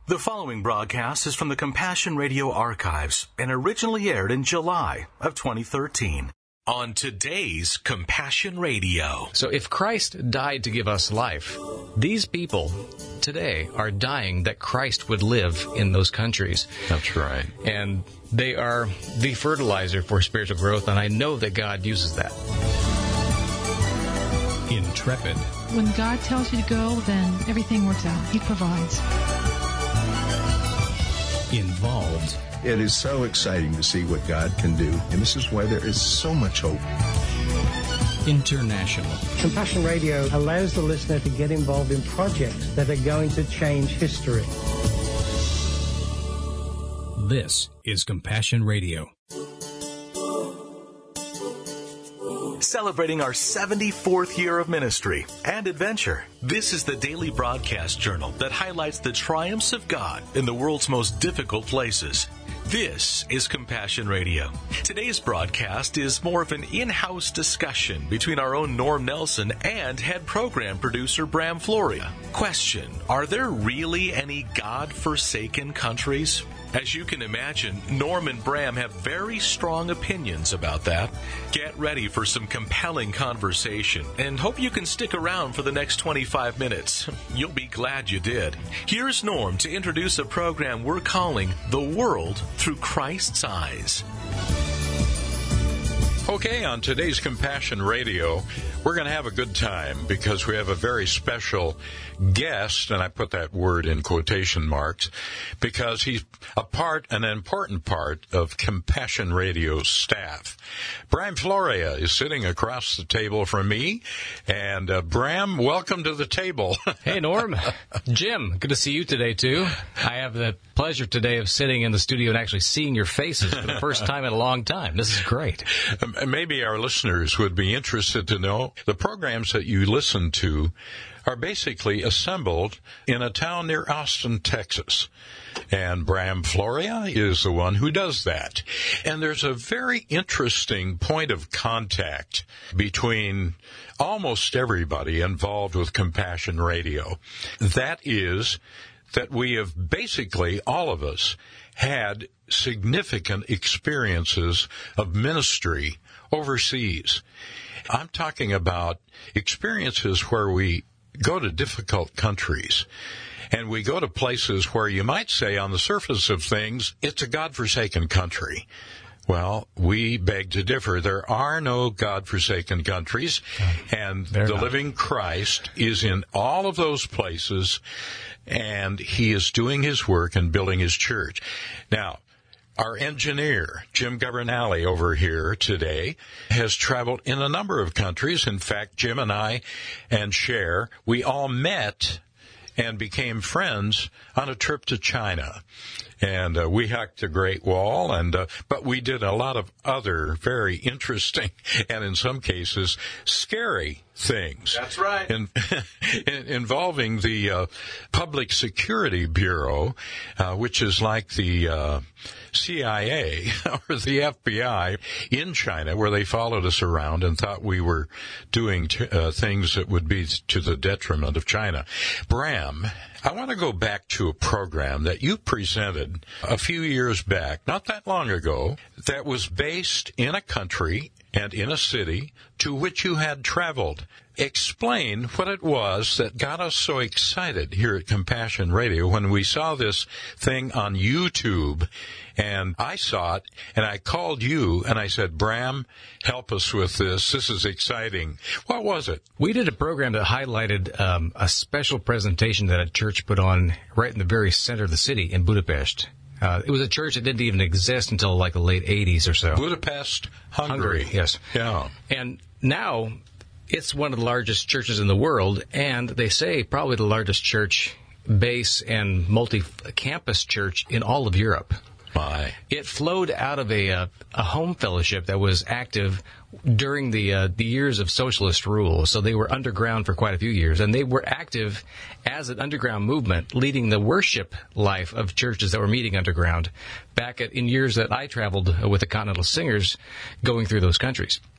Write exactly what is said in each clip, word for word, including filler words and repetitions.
The following broadcast is from the Compassion Radio archives and originally aired in July of twenty thirteen. On today's Compassion Radio. So if Christ died to give us life, these people today are dying that Christ would live in those countries. That's right. And they are the fertilizer for spiritual growth, and I know that God uses that. Intrepid. When God tells you to go, then everything works out. He provides. Involved. It is so exciting to see what God can do, and this is why there is so much hope. International. Compassion Radio allows the listener to get involved in projects that are going to change history. This is Compassion Radio. Celebrating our seventy-fourth year of ministry and adventure. This is the daily broadcast journal that highlights the triumphs of God in the world's most difficult places. This is Compassion Radio. Today's broadcast is more of an in-house discussion between our own Norm Nelson and head program producer Bram Floria. Question: are there really any God-forsaken countries? As you can imagine, Norm and Bram have very strong opinions about that. Get ready for some compelling conversation and hope you can stick around for the next twenty-five minutes. You'll be glad you did. Here's Norm to introduce a program we're calling The World Through Christ's Eyes. Okay, on today's Compassion Radio, we're going to have a good time because we have a very special guest, and I put that word in quotation marks, because he's a part, an important part of Compassion Radio's staff. Bram Floria is sitting across the table from me, and uh, Bram, welcome to the table. Hey, Norm. Jim, good to see you today, too. I have the pleasure today of sitting in the studio and actually seeing your faces for the first time in a long time. This is great. Um, maybe our listeners would be interested to know the programs that you listen to are basically assembled in a town near Austin, Texas. And Bram Floria is the one who does that. And there's a very interesting point of contact between almost everybody involved with Compassion Radio. That is that we have basically, all of us, had significant experiences of ministry overseas. I'm talking about experiences where we go to difficult countries, and we go to places where you might say on the surface of things, it's a God-forsaken country. Well, we beg to differ. There are no God-forsaken countries, and They're the not. living Christ is in all of those places, and he is doing his work and building his church. Now, our engineer, Jim Governale, over here today, has traveled in a number of countries. In fact, Jim and I and Cher, we all met and became friends on a trip to China. And uh, we hiked the Great Wall, and uh, but we did a lot of other very interesting and in some cases scary things. That's right. In, in, involving the uh, Public Security Bureau, uh, which is like the uh, C I A or the F B I in China, where they followed us around and thought we were doing t- uh, things that would be to the detriment of China. Bram, I want to go back to a program that you presented a few years back, not that long ago, that was based in a country and in a city to which you had traveled. Explain what it was that got us so excited here at Compassion Radio when we saw this thing on YouTube, and I saw it, and I called you, and I said, Bram, help us with this. This is exciting. What was it? We did a program that highlighted um, a special presentation that a church put on right in the very center of the city in Budapest. Uh, it was a church that didn't even exist until like the late eighties or so. Budapest, Hungary. Hungary, yes. Yeah. And now it's one of the largest churches in the world, and they say probably the largest church base and multi-campus church in all of Europe. My. It flowed out of a uh, a home fellowship that was active during the uh, the years of socialist rule. So they were underground for quite a few years, and they were active as an underground movement, leading the worship life of churches that were meeting underground back at, in years that I traveled with the Continental Singers going through those countries.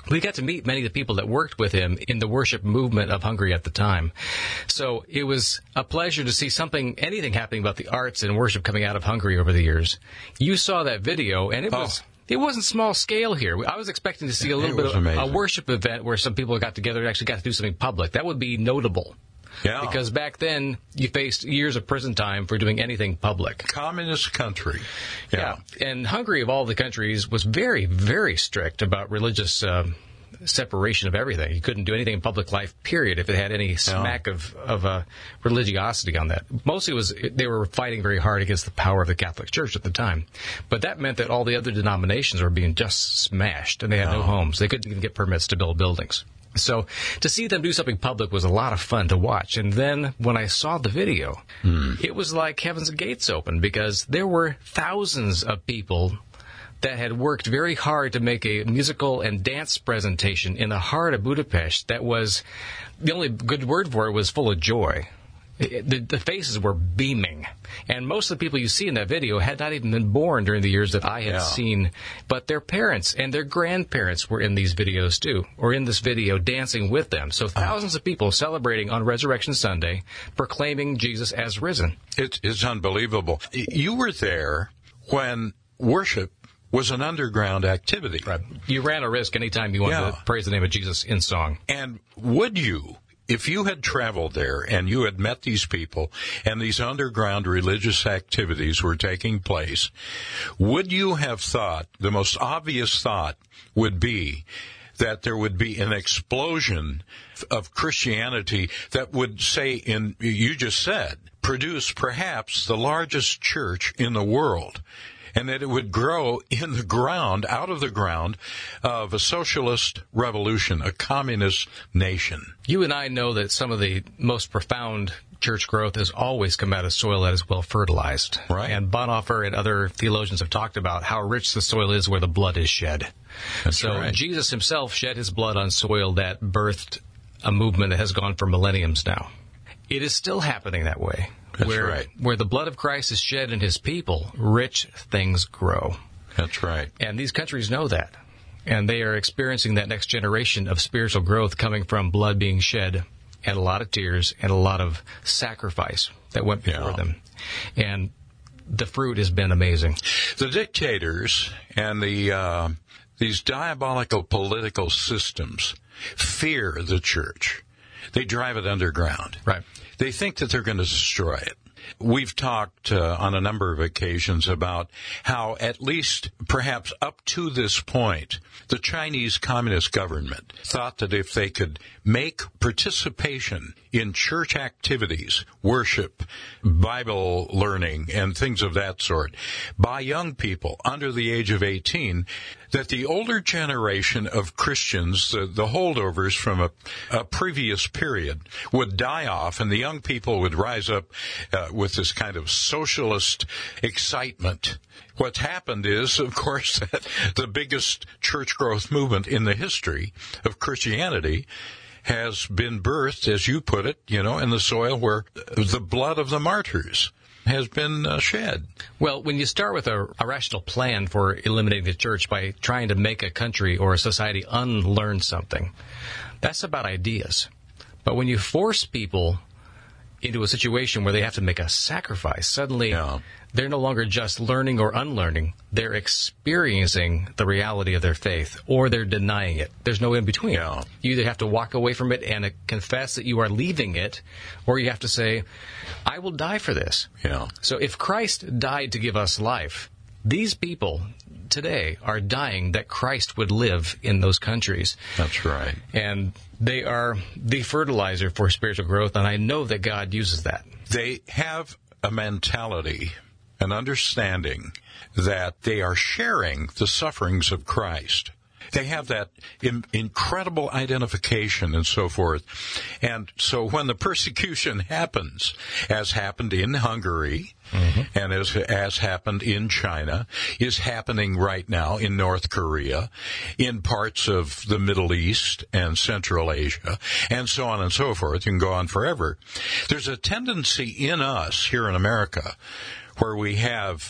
we got to meet many of the people that worked with him in the worship movement of Hungary at the time. So it was a pleasure to see something, anything happening about the arts and worship coming out of Hungary over the years. You saw that video, and it was... Oh. It wasn't small scale here. I was expecting to see a little It bit was of amazing. a worship event where some people got together and actually got to do something public. That would be notable. Yeah. Because back then, you faced years of prison time for doing anything public. Communist country. Yeah. And Hungary, of all the countries, was very, very strict about religious uh, separation of everything. You couldn't do anything in public life, period, if it had any smack Yeah. of, of uh, religiosity on that. Mostly it was they were fighting very hard against the power of the Catholic Church at the time. But that meant that all the other denominations were being just smashed, and they had no Oh. homes. They couldn't even get permits to build buildings. So to see them do something public was a lot of fun to watch. And then when I saw the video, Hmm. it was like heaven's gates opened, because there were thousands of people that had worked very hard to make a musical and dance presentation in the heart of Budapest that was, the only good word for it was full of joy. It- The, the faces were beaming. And most of the people you see in that video had not even been born during the years that I had Yeah. seen. But their parents and their grandparents were in these videos too, or in this video dancing with them. So thousands of people celebrating on Resurrection Sunday, proclaiming Jesus as risen. It, it's unbelievable. Y- You were there when worship was an underground activity. You ran a risk anytime you wanted Yeah. to praise the name of Jesus in song. And would you, if you had traveled there and you had met these people and these underground religious activities were taking place, would you have thought, the most obvious thought would be that there would be an explosion of Christianity that would say, in you just said, produce perhaps the largest church in the world, and that it would grow in the ground, out of the ground, of a socialist revolution, a communist nation. You and I know that some of the most profound church growth has always come out of soil that is well fertilized. Right. And Bonhoeffer and other theologians have talked about how rich the soil is where the blood is shed. That's so right. Jesus himself shed his blood on soil that birthed a movement that has gone for millenniums now. It is still happening that way. That's where, right. Where the blood of Christ is shed in his people, rich things grow. That's right. And these countries know that. And they are experiencing that next generation of spiritual growth coming from blood being shed and a lot of tears and a lot of sacrifice that went before Yeah. them. And the fruit has been amazing. The dictators and the uh, these diabolical political systems fear the church. They drive it underground. Right. They think that they're going to destroy it. We've talked uh, on a number of occasions about how, at least perhaps up to this point, the Chinese Communist government thought that if they could make participation in church activities, worship, Bible learning, and things of that sort, by young people under the age of eighteen, that the older generation of Christians, the, the holdovers from a, a previous period, would die off, and the young people would rise up uh, with this kind of socialist excitement. What's happened is, of course, that the biggest church growth movement in the history of Christianity has been birthed, as you put it, you know, in the soil where the blood of the martyrs has been uh, shed. Well, when you start with a, a rational plan for eliminating the church by trying to make a country or a society unlearn something, that's about ideas. But when you force people into a situation where they have to make a sacrifice, suddenly Yeah. they're no longer just learning or unlearning. They're experiencing the reality of their faith, or they're denying it. There's no in between. Yeah. You either have to walk away from it and uh, confess that you are leaving it, or you have to say, I will die for this. Yeah. So if Christ died to give us life, these people today are dying that Christ would live in those countries. That's right. And they are the fertilizer for spiritual growth, and I know that God uses that. They have a mentality, an understanding that they are sharing the sufferings of Christ. They have that in, incredible identification and so forth. And so when the persecution happens, as happened in Hungary, mm-hmm. and as, as happened in China, is happening right now in North Korea, in parts of the Middle East and Central Asia, and so on and so forth. You can go on forever. There's a tendency in us here in America where we have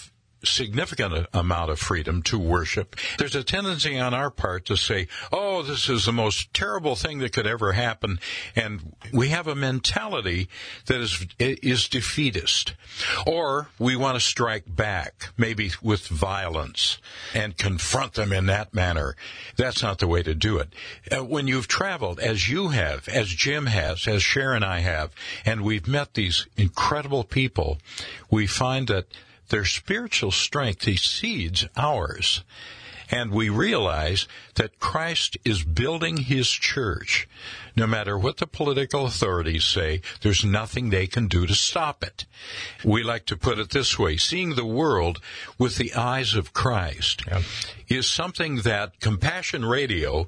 significant amount of freedom to worship. There's a tendency on our part to say, oh, this is the most terrible thing that could ever happen. And we have a mentality that is, is defeatist. Or we want to strike back, maybe with violence, and confront them in that manner. That's not the way to do it. Uh, when you've traveled, as you have, as Jim has, as Sharon and I have, and we've met these incredible people, we find that their spiritual strength exceeds ours. And we realize that Christ is building his church. No matter what the political authorities say, there's nothing they can do to stop it. We like to put it this way: seeing the world with the eyes of Christ yeah. is something that Compassion Radio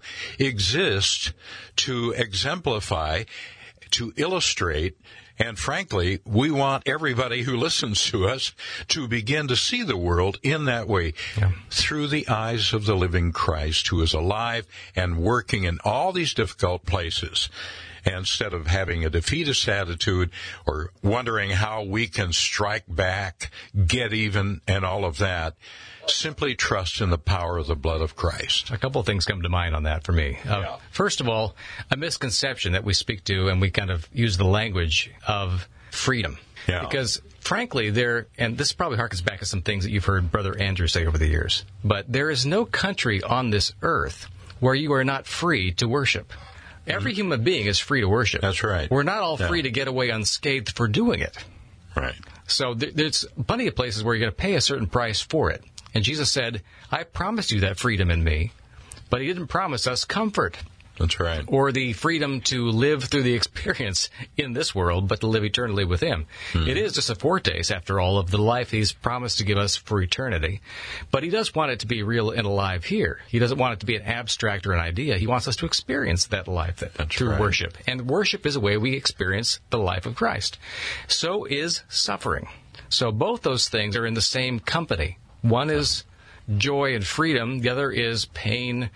exists to exemplify, to illustrate. And frankly, we want everybody who listens to us to begin to see the world in that way, yeah. through the eyes of the living Christ, who is alive and working in all these difficult places. And instead of having a defeatist attitude or wondering how we can strike back, get even, and all of that, simply trust in the power of the blood of Christ. A couple of things come to mind on that for me. Uh, yeah. First of all, a misconception that we speak to, and we kind of use the language of freedom. Yeah. Because, frankly, there, and this probably harkens back to some things that you've heard Brother Andrew say over the years, but there is no country on this earth where you are not free to worship. Every mm-hmm. human being is free to worship. That's right. We're not all yeah. free to get away unscathed for doing it. Right. So th- there's plenty of places where you're going to pay a certain price for it. And Jesus said, I promised you that freedom in me, but he didn't promise us comfort. That's right. Or the freedom to live through the experience in this world, but to live eternally with him. Hmm. It is just a foretaste, after all, of the life he's promised to give us for eternity. But he does want it to be real and alive here. He doesn't want it to be an abstract or an idea. He wants us to experience that life that, through right. worship. And worship is a way we experience the life of Christ. So is suffering. So both those things are in the same company. One is joy and freedom. The other is pain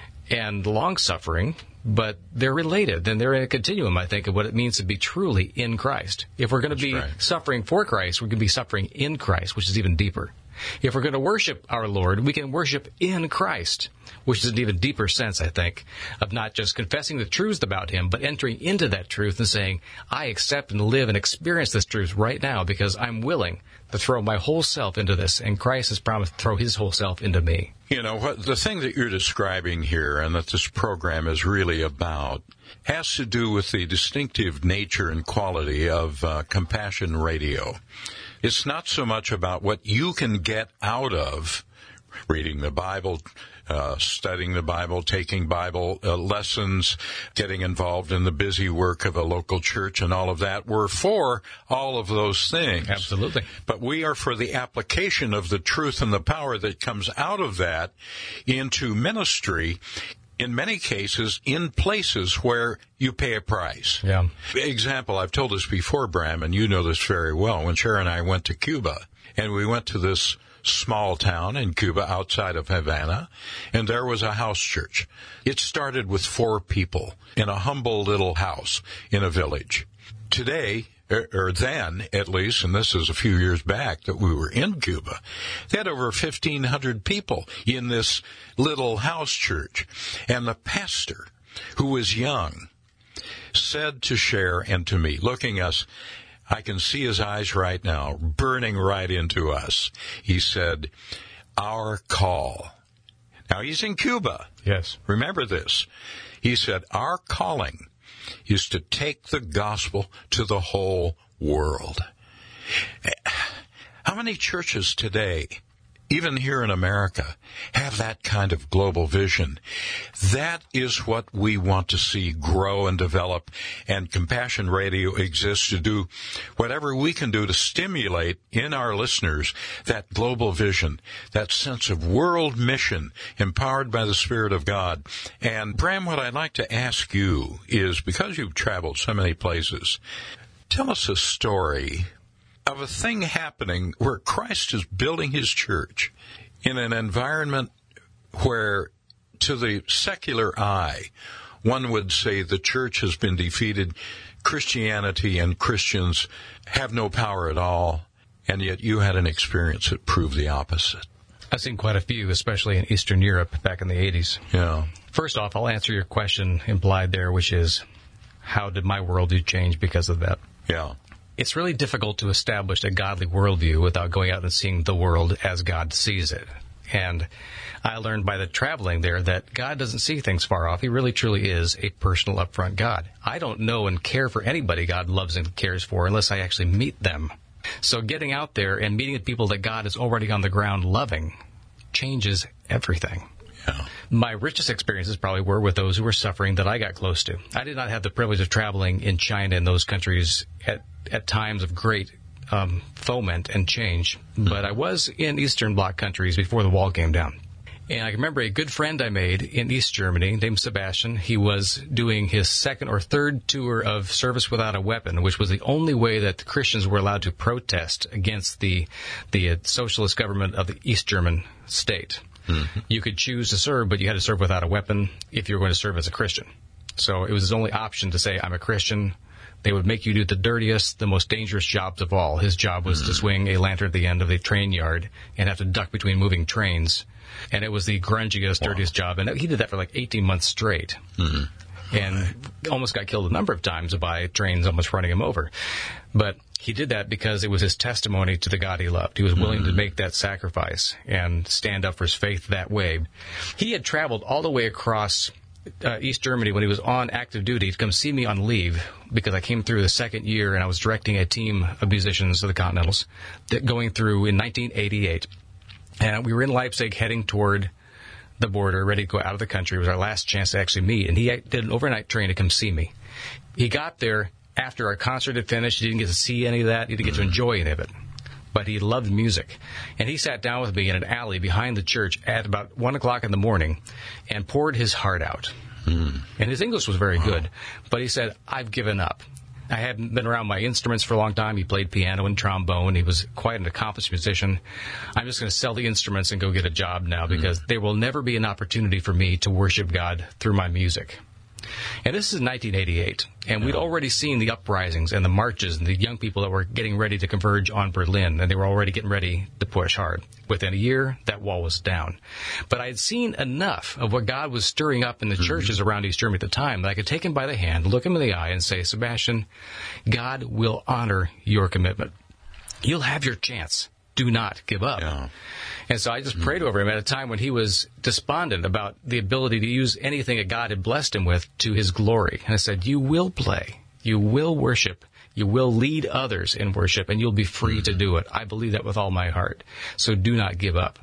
and long-suffering, but they're related, and they're in a continuum, I think, of what it means to be truly in Christ. If we're going to be right. suffering for Christ, we're going to be suffering in Christ, which is even deeper. If we're going to worship our Lord, we can worship in Christ, which is an even deeper sense, I think, of not just confessing the truth about him, but entering into that truth and saying, I accept and live and experience this truth right now because I'm willing to throw my whole self into this, and Christ has promised to throw his whole self into me. You know, what the thing that you're describing here and that this program is really about has to do with the distinctive nature and quality of uh, Compassion Radio. It's not so much about what you can get out of reading the Bible, uh, studying the Bible, taking Bible uh, lessons, getting involved in the busy work of a local church and all of that. We're for all of those things. Absolutely. But we are for the application of the truth and the power that comes out of that into ministry, in many cases, in places where you pay a price. Yeah. Example, I've told this before, Bram, and you know this very well. When Sharon and I went to Cuba, and we went to this small town in Cuba outside of Havana, and there was a house church. It started with four people in a humble little house in a village. Today, or then at least, and this is a few years back that we were in Cuba, they had over fifteen hundred people in this little house church. And the pastor, who was young, said to Cher and to me, looking us, I can see his eyes right now, burning right into us. He said, our call. Now, he's in Cuba. Yes. Remember this. He said, our calling is to take the gospel to the whole world. How many churches today, even here in America, have that kind of global vision? That is what we want to see grow and develop, and Compassion Radio exists to do whatever we can do to stimulate in our listeners that global vision, that sense of world mission empowered by the Spirit of God. And Bram, what I'd like to ask you is, because you've traveled so many places, tell us a story of a thing happening where Christ is building his church in an environment where, to the secular eye, one would say the church has been defeated, Christianity and Christians have no power at all. And yet you had an experience that proved the opposite. I've seen quite a few, especially in Eastern Europe back in the eighties. Yeah. First off, I'll answer your question implied there, which is, how did my worldview change because of that? Yeah. It's really difficult to establish a godly worldview without going out and seeing the world as God sees it. And I learned by the traveling there that God doesn't see things far off. He really truly is a personal, upfront God. I don't know and care for anybody God loves and cares for unless I actually meet them. So getting out there and meeting the people that God is already on the ground loving changes everything. Yeah. My richest experiences probably were with those who were suffering that I got close to. I did not have the privilege of traveling in China and those countries at, at times of great um, foment and change, but I was in Eastern Bloc countries before the wall came down. And I remember a good friend I made in East Germany named Sebastian. He was doing his second or third tour of Service Without a Weapon, which was the only way that the Christians were allowed to protest against the the uh, socialist government of the East German state. Mm-hmm. You could choose to serve, but you had to serve without a weapon if you were going to serve as a Christian. So it was his only option to say, I'm a Christian. They would make you do the dirtiest, the most dangerous jobs of all. His job was mm-hmm. to swing a lantern at the end of the train yard and have to duck between moving trains. And it was the grungiest, wow. dirtiest job. And he did that for like eighteen months straight. Mm-hmm. And right. almost got killed a number of times by trains almost running him over. But he did that because it was his testimony to the God he loved. He was willing mm-hmm. to make that sacrifice and stand up for his faith that way. He had traveled all the way across uh, East Germany when he was on active duty to come see me on leave because I came through the second year and I was directing a team of musicians of the Continentals that going through in nineteen eighty-eight. And we were in Leipzig heading toward the border, ready to go out of the country. It was our last chance to actually meet. And he did an overnight train to come see me. He got there after our concert had finished. He didn't get to see any of that. He didn't get to enjoy any of it. But he loved music. And he sat down with me in an alley behind the church at about one o'clock in the morning and poured his heart out. Mm. And his English was very wow. good. But he said, I've given up. I hadn't been around my instruments for a long time. He played piano and trombone. He was quite an accomplished musician. I'm just going to sell the instruments and go get a job now because mm. there will never be an opportunity for me to worship God through my music. And this is nineteen eighty-eight, and we'd already seen the uprisings and the marches and the young people that were getting ready to converge on Berlin, and they were already getting ready to push hard. Within a year, that wall was down. But I had seen enough of what God was stirring up in the mm-hmm. churches around East Germany at the time that I could take him by the hand, look him in the eye, and say, Sebastian, God will honor your commitment. You'll have your chance. Do not give up. Yeah. And so I just prayed over him at a time when he was despondent about the ability to use anything that God had blessed him with to his glory. And I said, you will play. You will worship. You will lead others in worship, and you'll be free to do it. I believe that with all my heart. So do not give up.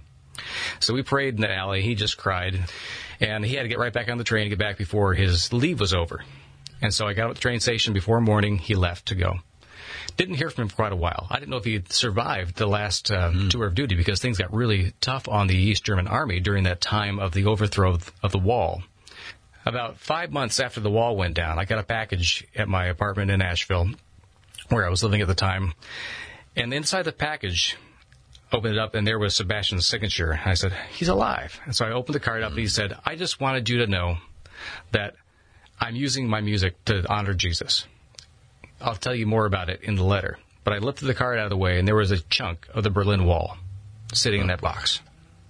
So we prayed in the alley. He just cried. And he had to get right back on the train to get back before his leave was over. And so I got at the train station before morning. He left to go. Didn't hear from him for quite a while. I didn't know if he had survived the last uh, mm. tour of duty because things got really tough on the East German army during that time of the overthrow of, of the wall. About five months after the wall went down, I got a package at my apartment in Asheville, where I was living at the time. And inside the package, opened it up, and there was Sebastian's signature. I said, he's alive. And so I opened the card up, mm. and he said, I just wanted you to know that I'm using my music to honor Jesus. I'll tell you more about it in the letter. But I lifted the card out of the way, and there was a chunk of the Berlin Wall sitting in that box.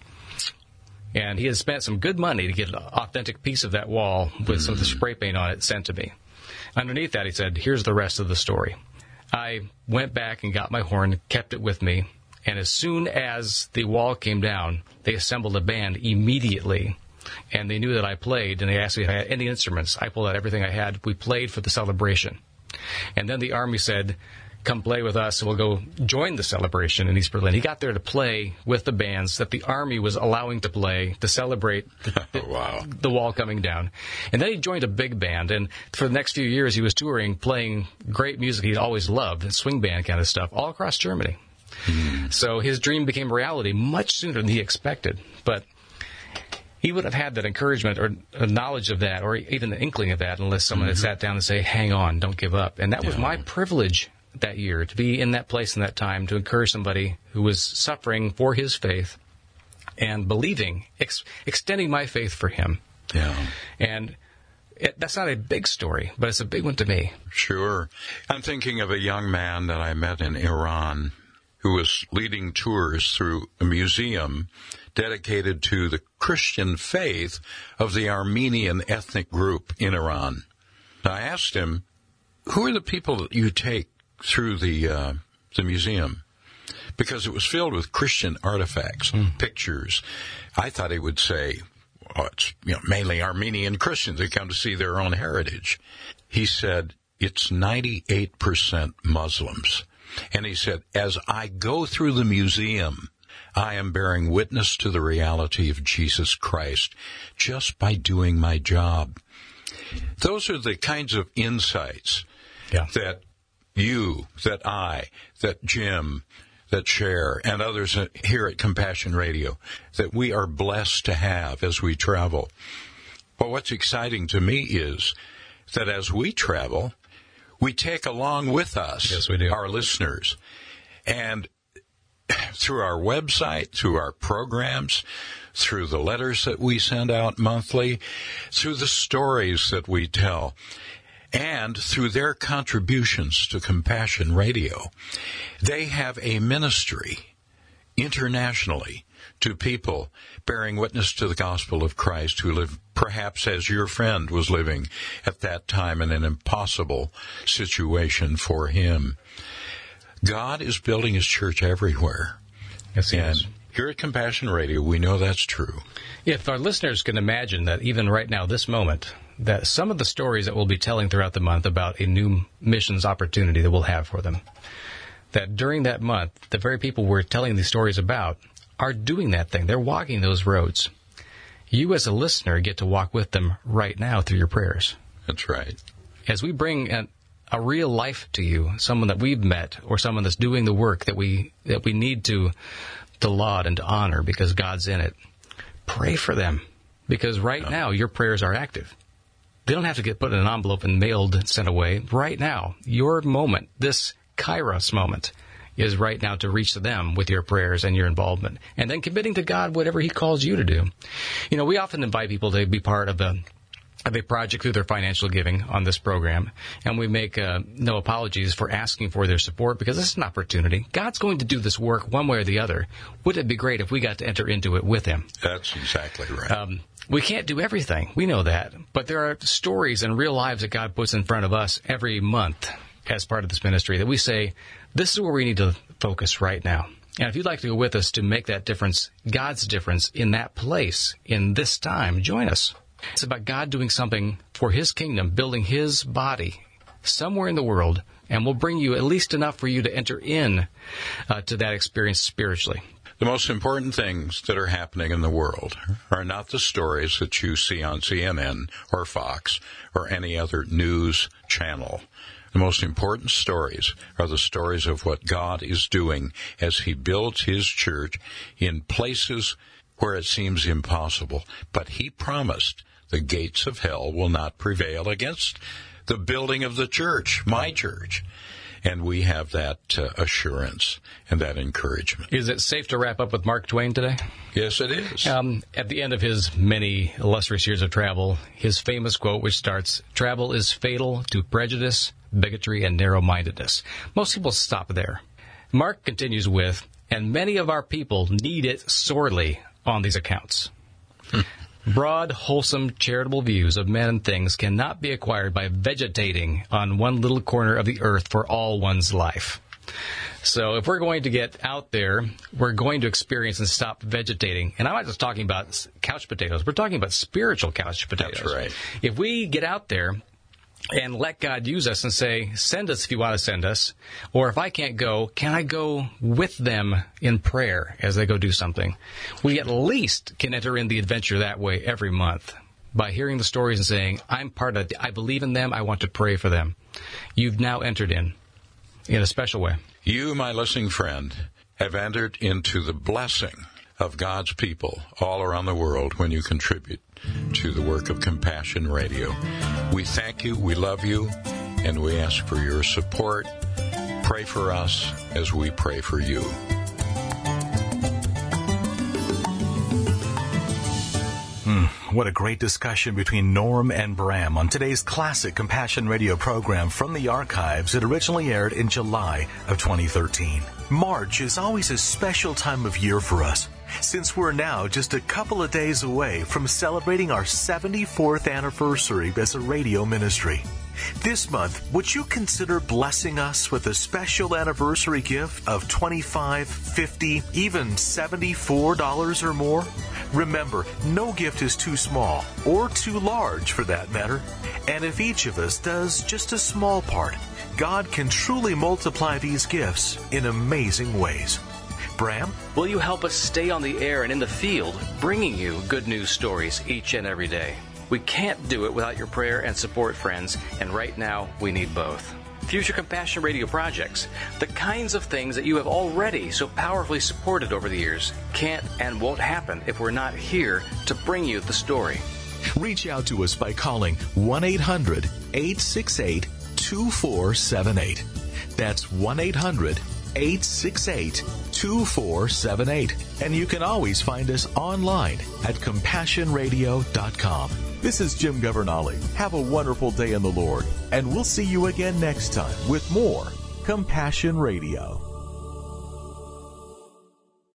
And he had spent some good money to get an authentic piece of that wall with mm. some of the spray paint on it sent to me. Underneath that, he said, here's the rest of the story. I went back and got my horn, kept it with me, and as soon as the wall came down, they assembled a band immediately. And they knew that I played, and they asked me if I had any instruments. I pulled out everything I had. We played for the celebration. And then the Army said, come play with us, and we'll go join the celebration in East Berlin. He got there to play with the bands that the Army was allowing to play to celebrate the, the, wow. the wall coming down. And then he joined a big band, and for the next few years he was touring, playing great music he'd always loved, swing band kind of stuff, all across Germany. Mm. So his dream became reality much sooner than he expected. But he would have had that encouragement or a knowledge of that or even an inkling of that unless someone mm-hmm. had sat down and say, hang on, don't give up. And that yeah. was my privilege that year, to be in that place in that time, to encourage somebody who was suffering for his faith and believing, ex- extending my faith for him. Yeah. And it, that's not a big story, but it's a big one to me. Sure. I'm thinking of a young man that I met in Iran who was leading tours through a museum dedicated to the Christian faith of the Armenian ethnic group in Iran. I asked him, who are the people that you take through the uh, the museum? Because it was filled with Christian artifacts, mm. pictures. I thought he would say, oh, it's you know, mainly Armenian Christians. They come to see their own heritage. He said, it's ninety-eight percent Muslims. And he said, as I go through the museum, I am bearing witness to the reality of Jesus Christ just by doing my job. Those are the kinds of insights yeah. that you, that I, that Jim, that Cher, and others here at Compassion Radio, that we are blessed to have as we travel. But what's exciting to me is that as we travel, we take along with us yes, we do. our listeners. And through our website, through our programs, through the letters that we send out monthly, through the stories that we tell, and through their contributions to Compassion Radio, they have a ministry internationally to people bearing witness to the gospel of Christ who live perhaps as your friend was living at that time in an impossible situation for him. God is building his church everywhere. Yes, he and is. Here at Compassion Radio, we know that's true. If our listeners can imagine that even right now, this moment, that some of the stories that we'll be telling throughout the month about a new missions opportunity that we'll have for them, that during that month, the very people we're telling these stories about are doing that thing. They're walking those roads. You as a listener get to walk with them right now through your prayers. That's right. As we bring an, a real life to you, someone that we've met or someone that's doing the work that we that we need to to laud and to honor because God's in it, pray for them because right yeah. now your prayers are active. They don't have to get put in an envelope and mailed and sent away. Right now, your moment, this Kairos moment, is right now to reach to them with your prayers and your involvement. And then committing to God whatever he calls you to do. You know, we often invite people to be part of a, of a project through their financial giving on this program. And we make uh, no apologies for asking for their support because this is an opportunity. God's going to do this work one way or the other. Wouldn't it be great if we got to enter into it with him? That's exactly right. Um, we can't do everything. We know that. But there are stories and real lives that God puts in front of us every month as part of this ministry that we say, this is where we need to focus right now. And if you'd like to go with us to make that difference, God's difference in that place, in this time, join us. It's about God doing something for his kingdom, building his body somewhere in the world, and we'll bring you at least enough for you to enter in uh, to that experience spiritually. The most important things that are happening in the world are not the stories that you see on C N N or Fox or any other news channel. The most important stories are the stories of what God is doing as he builds his church in places where it seems impossible. But he promised the gates of hell will not prevail against the building of the church, my church. And we have that uh, assurance and that encouragement. Is it safe to wrap up with Mark Twain today? Yes, it is. Um, at the end of his many illustrious years of travel, his famous quote, which starts, "Travel is fatal to prejudice, bigotry, and narrow-mindedness." Most people stop there. Mark continues with, "And many of our people need it sorely on these accounts." Hmm. Broad, wholesome, charitable views of men and things cannot be acquired by vegetating on one little corner of the earth for all one's life. So if we're going to get out there, we're going to experience and stop vegetating. And I'm not just talking about couch potatoes. We're talking about spiritual couch potatoes. That's right. If we get out there and let God use us and say, send us if you want to send us. Or if I can't go, can I go with them in prayer as they go do something? We at least can enter in the adventure that way every month by hearing the stories and saying, I'm part of it. I believe in them. I want to pray for them. You've now entered in, in a special way. You, my listening friend, have entered into the blessing of God's people all around the world when you contribute to the work of Compassion Radio. We thank you, we love you, and we ask for your support. Pray for us as we pray for you. Hmm, what a great discussion between Norm and Bram on today's classic Compassion Radio program from the archives that originally aired in July of twenty thirteen. March is always a special time of year for us, since we're now just a couple of days away from celebrating our seventy-fourth anniversary as a radio ministry. This month, would you consider blessing us with a special anniversary gift of twenty-five dollars, fifty dollars, even seventy-four dollars or more? Remember, no gift is too small, or too large for that matter. And if each of us does just a small part, God can truly multiply these gifts in amazing ways. Bram? Will you help us stay on the air and in the field, bringing you good news stories each and every day? We can't do it without your prayer and support, friends, and right now we need both. Future Compassion Radio projects, the kinds of things that you have already so powerfully supported over the years, can't and won't happen if we're not here to bring you the story. Reach out to us by calling one eight hundred, eight six eight, two four seven eight. That's one eight hundred, eight six eight, two four seven eight. And you can always find us online at compassion radio dot com. This is Jim Governale. Have a wonderful day in the Lord, and we'll see you again next time with more Compassion Radio.